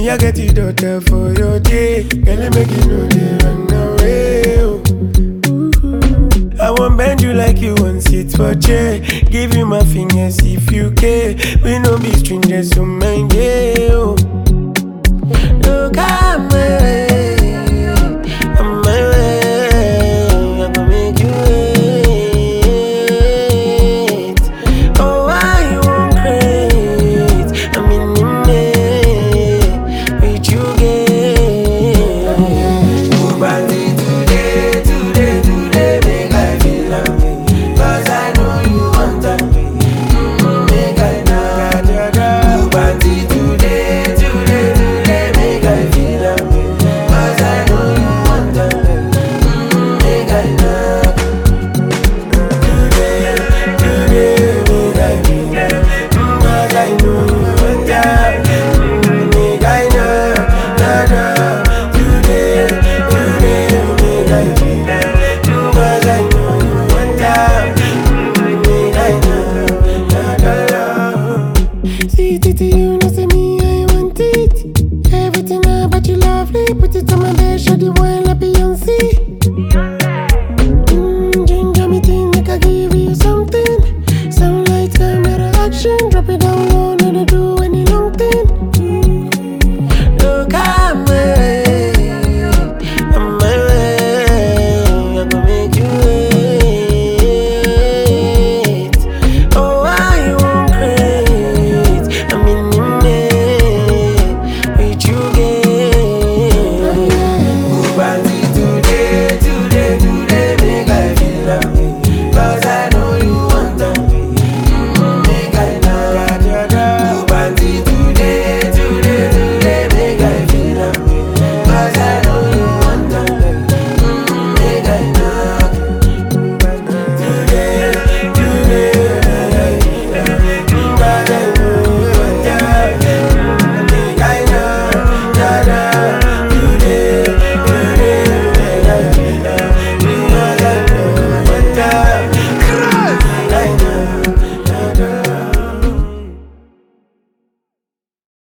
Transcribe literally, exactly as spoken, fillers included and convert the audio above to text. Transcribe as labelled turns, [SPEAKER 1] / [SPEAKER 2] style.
[SPEAKER 1] Me, I get you daughter for your day. Girl, you make you know they run away. Oh. I won't bend you like you want sit for chair. Give you my fingers if you care. We no be strangers, so mind yeah. Oh. Look at my way, I'm my way. I go make you wait. Oh, I won't create. I'm in the May with you get. Oh, party today, today, today, make I feel away. 'Cause I know you want that way. Mm, make I know. Oh, party today, today, today, make I feel away. 'Cause I know you want that way. Mm, make I know. Today, today, make I feel away. Mm, 'cause I know you want that. Mm, make I know, know, know. Today, today, make I feel away. Mm, 'cause I know you want that. Mm, make I know, know, know. See it to you, no say me, I want it. Everything about you lovely. Put it on my bed, show the wine like Beyonce. Mm, ginger me thing, make I give you something. Sound like camera action, drop it down low.